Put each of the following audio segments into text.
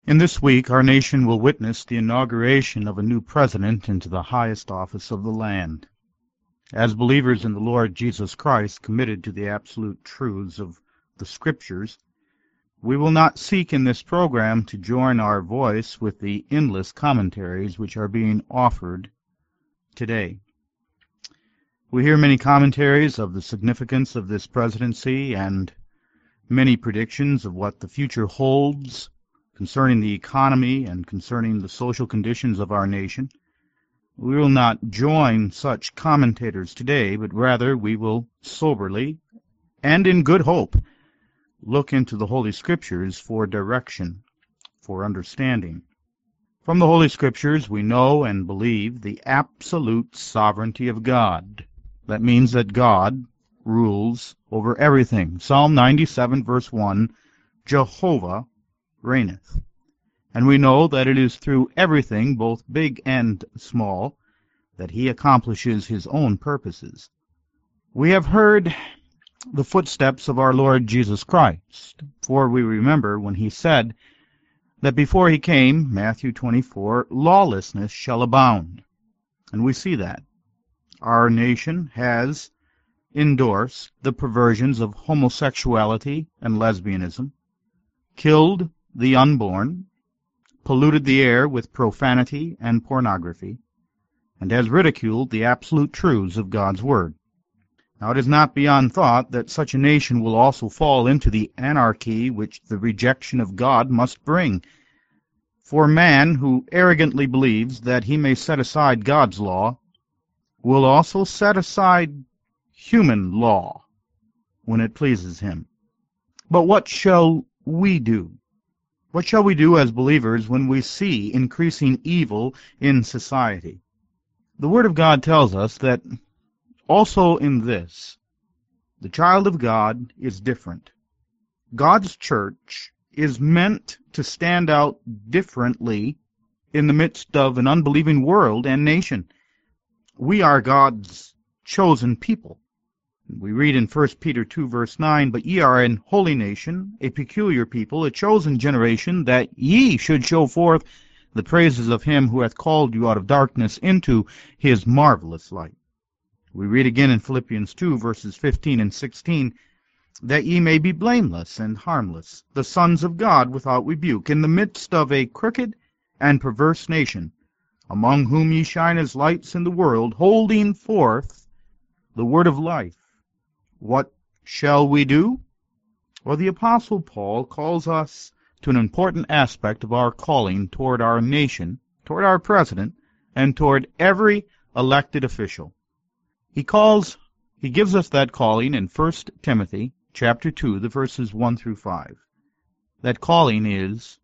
In this week, our nation will witness the inauguration of a new president into the highest office of the land. As believers in the Lord Jesus Christ, committed to the absolute truths of the Scriptures, we will not seek in this program to join our voice with the endless commentaries which are being offered today. We hear many commentaries of the significance of this presidency and many predictions of what the future holds concerning the economy and concerning the social conditions of our nation. We will not join such commentators today, but rather we will soberly and in good hope look into the Holy Scriptures for direction, for understanding. From the Holy Scriptures we know and believe the absolute sovereignty of God. That means that God rules over everything. Psalm 97 verse 1, Jehovah reigneth. And we know that it is through everything, both big and small, that he accomplishes his own purposes. We have heard the footsteps of our Lord Jesus Christ, for we remember when he said that before he came, Matthew 24, lawlessness shall abound. And we see that. Our nation has endorsed the perversions of homosexuality and lesbianism, killed the unborn, polluted the air with profanity and pornography, and has ridiculed the absolute truths of God's Word. Now it is not beyond thought that such a nation will also fall into the anarchy which the rejection of God must bring. For man who arrogantly believes that he may set aside God's law will also set aside human law when it pleases him. But what shall we do? What shall we do as believers when we see increasing evil in society? The Word of God tells us that also in this, the child of God is different. God's church is meant to stand out differently in the midst of an unbelieving world and nation. We are God's chosen people. We read in 1 Peter 2 verse 9, But ye are an holy nation, a peculiar people, a chosen generation, that ye should show forth the praises of him who hath called you out of darkness into his marvelous light. We read again in Philippians 2 verses 15 and 16, That ye may be blameless and harmless, the sons of God without rebuke, in the midst of a crooked and perverse nation, among whom ye shine as lights in the world, holding forth the word of life. What shall we do? Well, the Apostle Paul calls us to an important aspect of our calling toward our nation, toward our president, and toward every elected official. He gives us that calling in 1 Timothy chapter 2, the verses 1 through 5. That calling is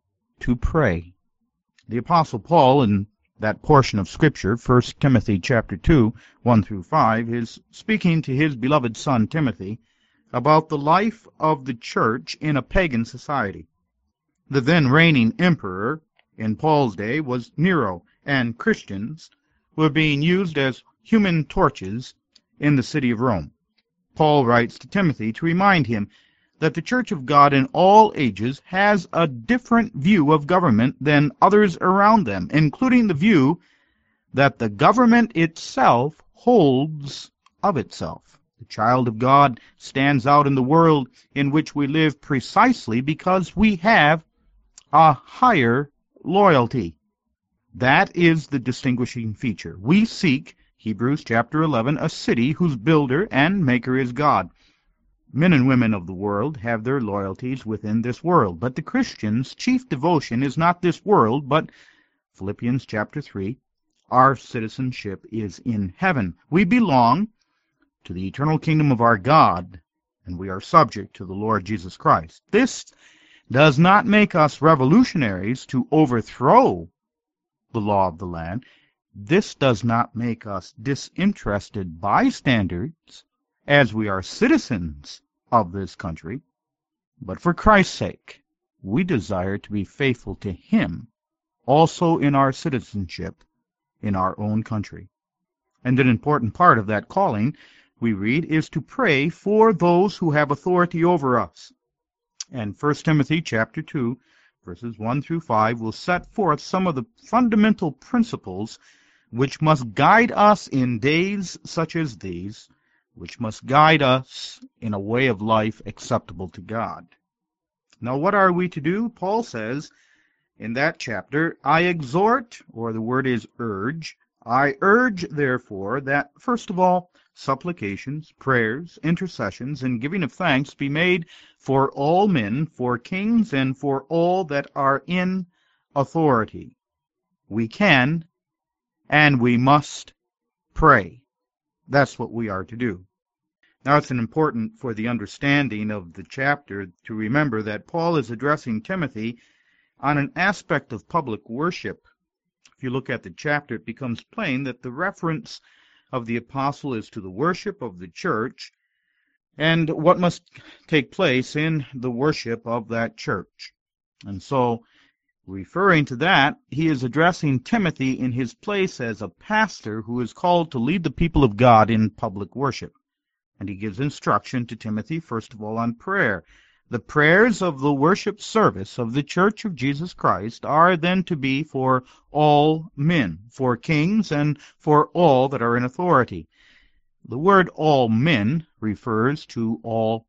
to pray. The Apostle Paul, in that portion of Scripture, 1 Timothy chapter 2, 1 through 5, is speaking to his beloved son Timothy about the life of the church in a pagan society. The then reigning emperor in Paul's day was Nero, and Christians were being used as human torches in the city of Rome. Paul writes to Timothy to remind him that the Church of God in all ages has a different view of government than others around them, including the view that the government itself holds of itself. The child of God stands out in the world in which we live precisely because we have a higher loyalty. That is the distinguishing feature. We seek, Hebrews chapter 11, a city whose builder and maker is God. Men and women of the world have their loyalties within this world, but the Christian's chief devotion is not this world, but Philippians chapter 3, our citizenship is in heaven. We belong to the eternal kingdom of our God, and we are subject to the Lord Jesus Christ. This does not make us revolutionaries to overthrow the law of the land. This does not make us disinterested bystanders, as we are citizens of this country, but for Christ's sake, we desire to be faithful to him also in our citizenship in our own country. And an important part of that calling, we read, is to pray for those who have authority over us. And 1 Timothy chapter 2, verses 1 through 5, will set forth some of the fundamental principles which must guide us in days such as these, which must guide us in a way of life acceptable to God. Now, what are we to do? Paul says in that chapter, I exhort, or the word is urge, I urge, therefore, that, first of all, supplications, prayers, intercessions, and giving of thanks be made for all men, for kings, and for all that are in authority. We can and we must pray. That's what we are to do. Now, it's important for the understanding of the chapter to remember that Paul is addressing Timothy on an aspect of public worship. If you look at the chapter, it becomes plain that the reference of the apostle is to the worship of the church and what must take place in the worship of that church. And so, referring to that, he is addressing Timothy in his place as a pastor who is called to lead the people of God in public worship. And he gives instruction to Timothy, first of all, on prayer. The prayers of the worship service of the Church of Jesus Christ are then to be for all men, for kings, and for all that are in authority. The word all men refers to all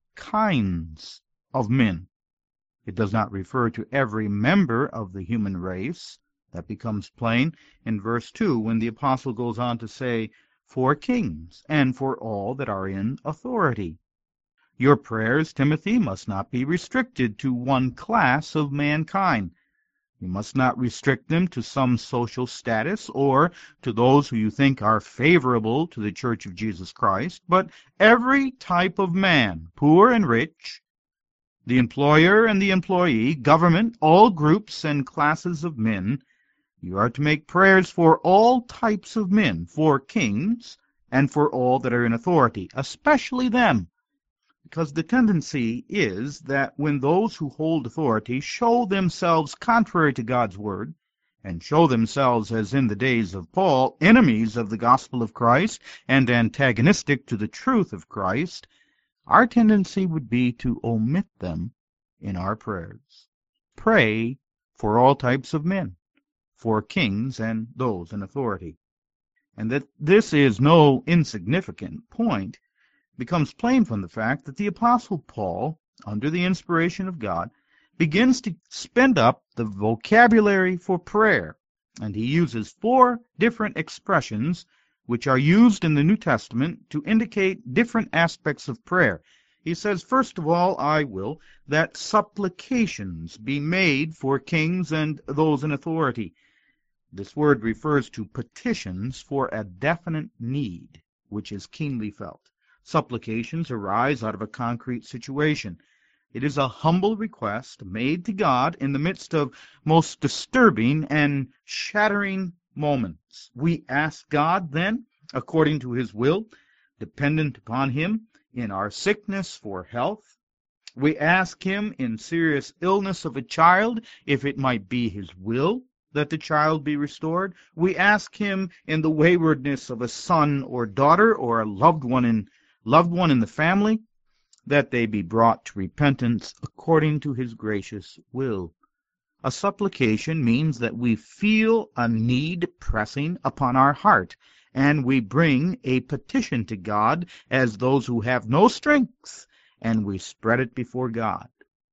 kinds of men. It does not refer to every member of the human race. That becomes plain in verse 2 when the apostle goes on to say, for kings and for all that are in authority. Your prayers, Timothy, must not be restricted to one class of mankind. You must not restrict them to some social status or to those who you think are favorable to the Church of Jesus Christ, but every type of man, poor and rich, the employer and the employee, government, all groups and classes of men. You are to make prayers for all types of men, for kings, and for all that are in authority, especially them, because the tendency is that when those who hold authority show themselves contrary to God's word, and show themselves, as in the days of Paul, enemies of the gospel of Christ and antagonistic to the truth of Christ, our tendency would be to omit them in our prayers. Pray for all types of men, for kings and those in authority. And that this is no insignificant point becomes plain from the fact that the Apostle Paul, under the inspiration of God, begins to spend up the vocabulary for prayer, and he uses 4 different expressions which are used in the New Testament to indicate different aspects of prayer. He says, first of all, I will, that supplications be made for kings and those in authority. This word refers to petitions for a definite need, which is keenly felt. Supplications arise out of a concrete situation. It is a humble request made to God in the midst of most disturbing and shattering moments. We ask God, then, according to his will, dependent upon him, in our sickness for health. We ask him in serious illness of a child, if it might be his will that the child be restored. We ask him in the waywardness of a son or daughter or a loved one in the family, that they be brought to repentance according to his gracious will. A supplication means that we feel a need pressing upon our heart, and we bring a petition to God as those who have no strength, and we spread it before God.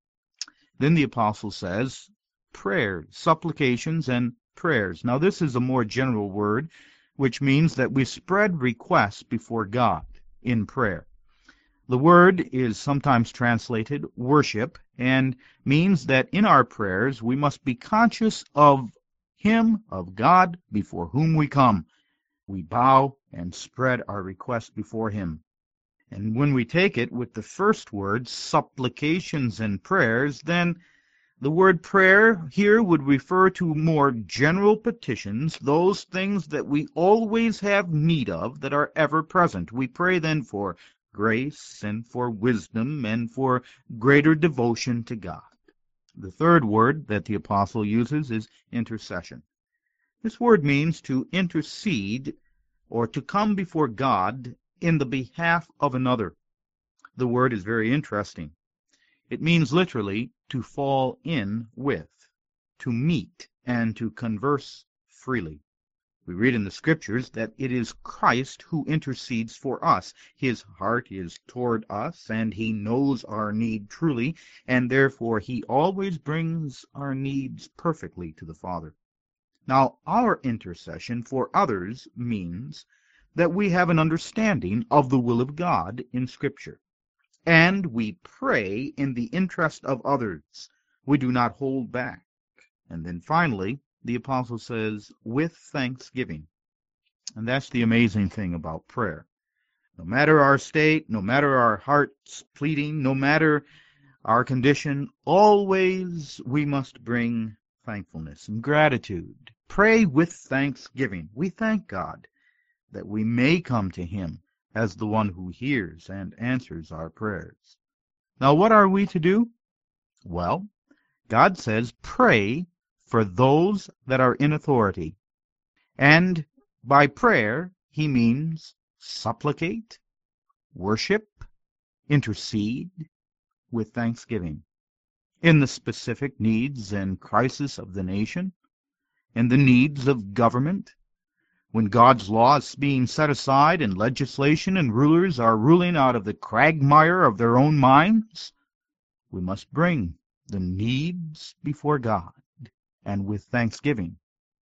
Then the apostle says, prayers, supplications, and prayers. Now this is a more general word, which means that we spread requests before God in prayer. The word is sometimes translated worship, and means that in our prayers we must be conscious of him, of God, before whom we come. We bow and spread our request before him. And when we take it with the first word, supplications and prayers, then the word prayer here would refer to more general petitions, those things that we always have need of that are ever present. We pray then for grace and for wisdom and for greater devotion to God. The third word that the apostle uses is intercession. This word means to intercede or to come before God in the behalf of another. The word is very interesting. It means literally to fall in with. to meet and to converse freely. We read in the Scriptures that it is Christ who intercedes for us. His heart is toward us, and he knows our need truly, and therefore he always brings our needs perfectly to the Father. Now, our intercession for others means that we have an understanding of the will of God in Scripture, and we pray in the interest of others. We do not hold back. And then finally, the apostle says, with thanksgiving. And that's the amazing thing about prayer. No matter our state, no matter our heart's pleading, no matter our condition, always we must bring thankfulness and gratitude. Pray with thanksgiving. We thank God that we may come to him as the one who hears and answers our prayers. Now, what are we to do? Well, God says, pray for those that are in authority. And by prayer, he means supplicate, worship, intercede with thanksgiving in the specific needs and crisis of the nation, in the needs of government, when God's law is being set aside and legislation and rulers are ruling out of the quagmire of their own minds. We must bring the needs before God and with thanksgiving.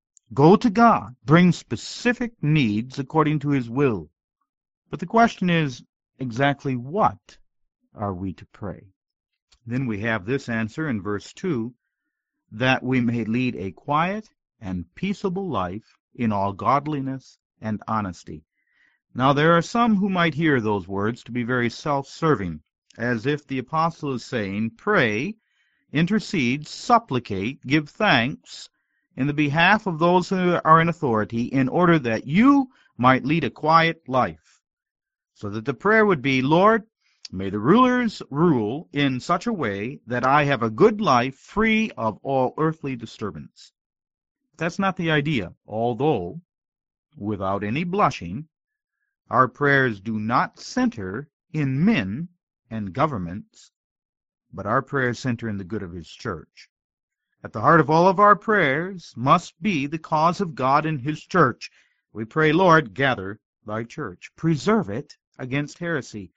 Go to God, bring specific needs according to his will. But the question is, exactly what are we to pray? Then we have this answer in verse 2, that we may lead a quiet and peaceable life in all godliness and honesty. Now there are some who might hear those words to be very self-serving, as if the apostle is saying, pray, intercede, supplicate, give thanks in the behalf of those who are in authority, in order that you might lead a quiet life. So that the prayer would be, Lord, may the rulers rule in such a way that I have a good life free of all earthly disturbance. That's not the idea, although, without any blushing, our prayers do not center in men and governments, but our prayers center in the good of his church. At the heart of all of our prayers must be the cause of God and his church. We pray, Lord, gather thy church. Preserve it against heresy.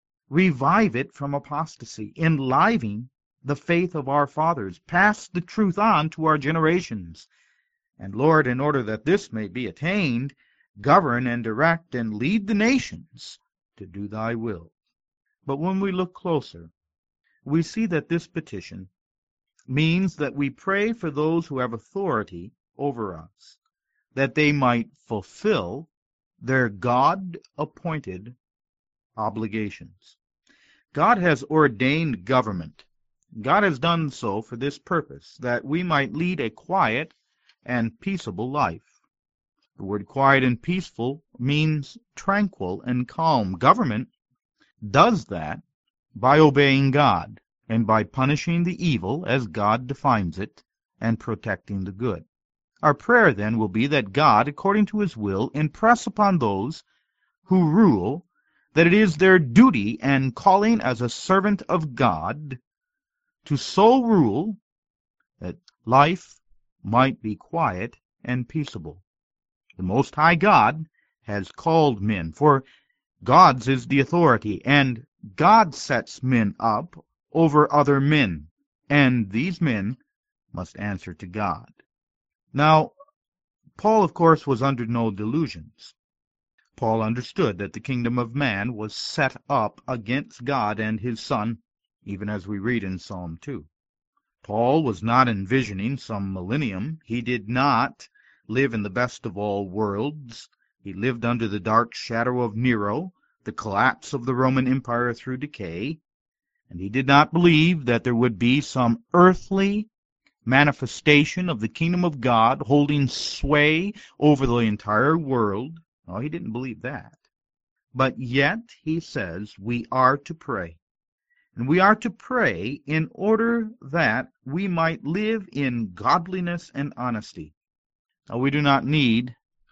Revive it from apostasy. Enliven the faith of our fathers. Pass the truth on to our generations. And Lord, in order that this may be attained, govern and direct and lead the nations to do thy will. But when we look closer, we see that this petition means that we pray for those who have authority over us, that they might fulfill their God-appointed obligations. God has ordained government. God has done so for this purpose, that we might lead a quiet and peaceable life. The word quiet and peaceful means tranquil and calm. Government does that by obeying God and by punishing the evil as God defines it and protecting the good. Our prayer then will be that God, according to his will, impress upon those who rule that it is their duty and calling as a servant of God to so rule that life might be quiet and peaceable. The Most High God has called men, for God's is the authority, and God sets men up over other men, and these men must answer to God. Now, Paul, of course, was under no delusions. Paul understood that the kingdom of man was set up against God and his Son, even as we read in Psalm 2. Paul was not envisioning some millennium. He did not live in the best of all worlds. He lived under the dark shadow of Nero, the collapse of the Roman Empire through decay, and he did not believe that there would be some earthly manifestation of the kingdom of God holding sway over the entire world. No, he didn't believe that. But yet, he says, we are to pray. And we are to pray in order that we might live in godliness and honesty. Now, we do not need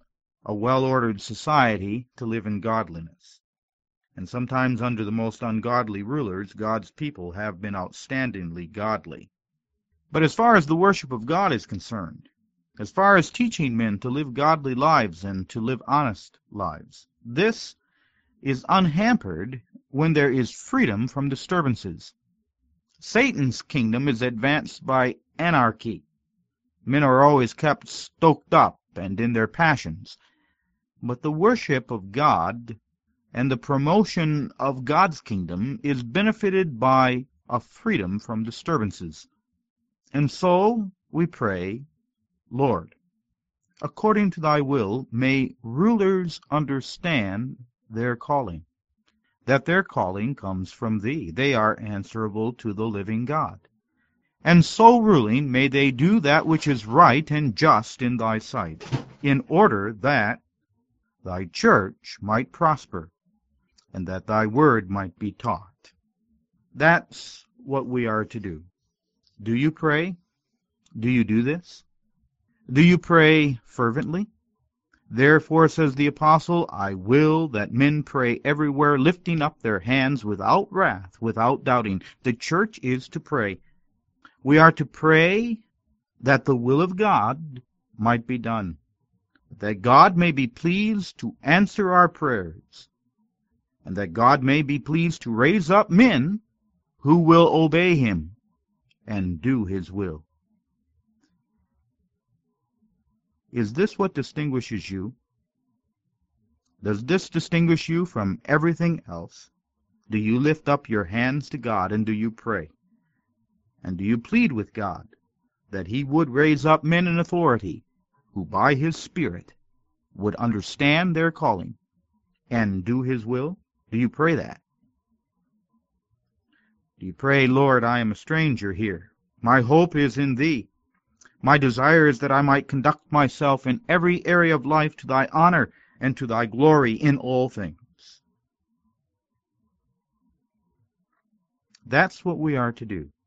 a well-ordered society to live in godliness. And sometimes under the most ungodly rulers, God's people have been outstandingly godly. But as far as the worship of God is concerned, as far as teaching men to live godly lives and to live honest lives, this is unhampered when there is freedom from disturbances. Satan's kingdom is advanced by anarchy. Men are always kept stoked up and in their passions. But the worship of God and the promotion of God's kingdom is benefited by a freedom from disturbances. And so we pray, Lord, according to thy will, may rulers understand their calling, that their calling comes from thee. They are answerable to the living God. And so ruling, may they do that which is right and just in thy sight, in order that thy church might prosper, and that thy word might be taught. That's what we are to do. Do you pray? Do you do this? Do you pray fervently? Therefore, says the apostle, I will that men pray everywhere, lifting up their hands without wrath, without doubting. The church is to pray. We are to pray that the will of God might be done, that God may be pleased to answer our prayers, and that God may be pleased to raise up men who will obey him and do his will. Is this what distinguishes you? Does this distinguish you from everything else? Do you lift up your hands to God, and do you pray? And do you plead with God that he would raise up men in authority who by his Spirit would understand their calling and do his will? Do you pray that? Do you pray, Lord, I am a stranger here. My hope is in thee. My desire is that I might conduct myself in every area of life to thy honor and to thy glory in all things. That's what we are to do.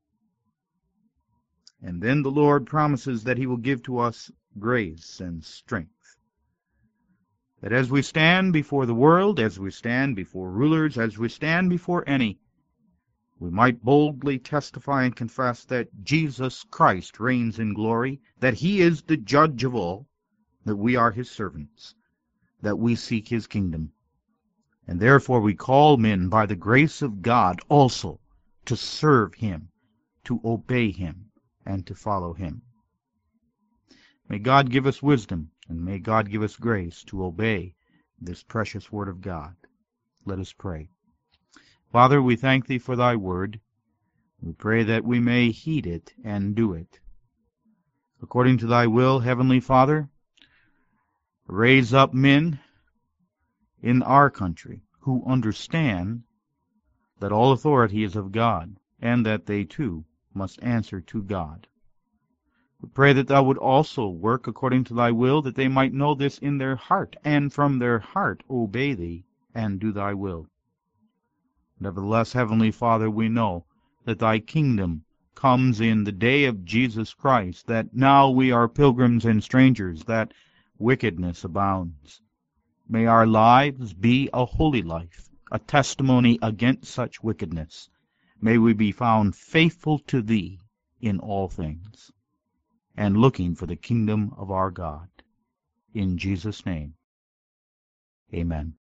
And then the Lord promises that he will give to us grace and strength. That as we stand before the world, as we stand before rulers, as we stand before any, we might boldly testify and confess that Jesus Christ reigns in glory, that he is the judge of all, that we are his servants, that we seek his kingdom. And therefore we call men by the grace of God also to serve him, to obey him, and to follow him. May God give us wisdom, and may God give us grace to obey this precious word of God. Let us pray. Father, we thank thee for thy word. We pray that we may heed it and do it. According to thy will, Heavenly Father, raise up men in our country who understand that all authority is of God, and that they too must answer to God. We pray that thou would also work according to thy will, that they might know this in their heart, and from their heart obey thee and do thy will. Nevertheless, Heavenly Father, we know that thy kingdom comes in the day of Jesus Christ, that now we are pilgrims and strangers, that wickedness abounds. May our lives be a holy life, a testimony against such wickedness. May we be found faithful to thee in all things, and looking for the kingdom of our God. In Jesus' name, amen.